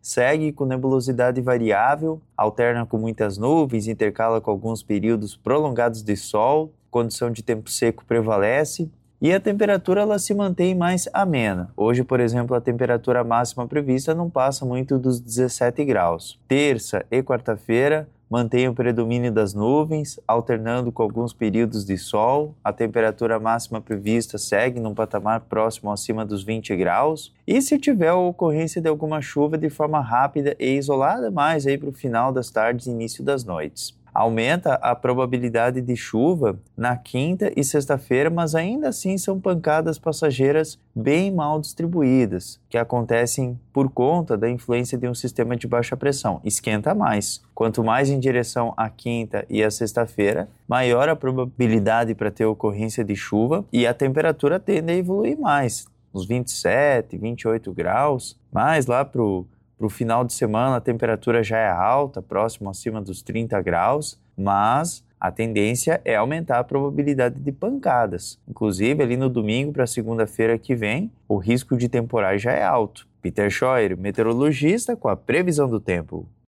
segue com nebulosidade variável, alterna com muitas nuvens, intercala com alguns períodos prolongados de sol, condição de tempo seco prevalece e a temperatura ela se mantém mais amena. Hoje, por exemplo, a temperatura máxima prevista não passa muito dos 17 graus. Terça e quarta-feira mantém o predomínio das nuvens, alternando com alguns períodos de sol. A temperatura máxima prevista segue num patamar próximo acima dos 20 graus. E se tiver a ocorrência de alguma chuva de forma rápida e isolada, mais aí para o final das tardes e início das noites. Aumenta a probabilidade de chuva na quinta e sexta-feira, mas ainda assim são pancadas passageiras bem mal distribuídas, que acontecem por conta da influência de um sistema de baixa pressão. Esquenta mais. Quanto mais em direção à quinta e à sexta-feira, maior a probabilidade para ter ocorrência de chuva e a temperatura tende a evoluir mais, uns 27, 28 graus, mas lá para o final de semana a temperatura já é alta, próximo acima dos 30 graus, mas a tendência é aumentar a probabilidade de pancadas. Inclusive, ali no domingo para segunda-feira que vem, o risco de temporais já é alto. Peter Scheuer, meteorologista, com a previsão do tempo.